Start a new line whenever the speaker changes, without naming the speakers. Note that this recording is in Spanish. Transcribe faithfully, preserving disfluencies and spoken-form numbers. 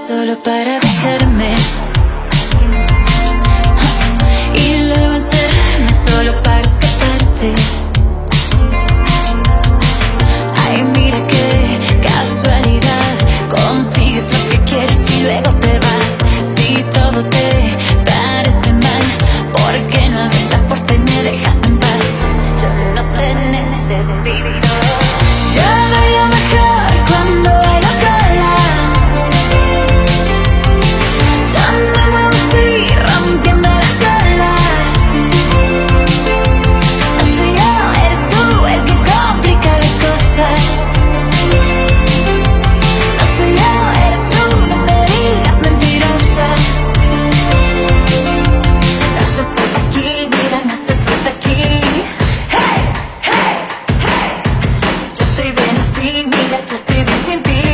solo para besarme y luego encerrarme solo para escaparte. Ay, mira qué casualidad, consigues lo que quieres y luego te vas. Si todo te parece mal, ¿por qué no abres la puerta y me dejas en paz? Yo no te necesito. Yo bailo mejor cuando bailo sola. Yo me muevo así, rompiendo las olas. Así yo, eres tú el que complica las cosas. Así yo, eres tú, no me digas mentirosa. No haces falta aquí, mira, no haces falta aquí. Hey, hey, hey. Yo estoy bien así, mira, yo estoy bien sin ti.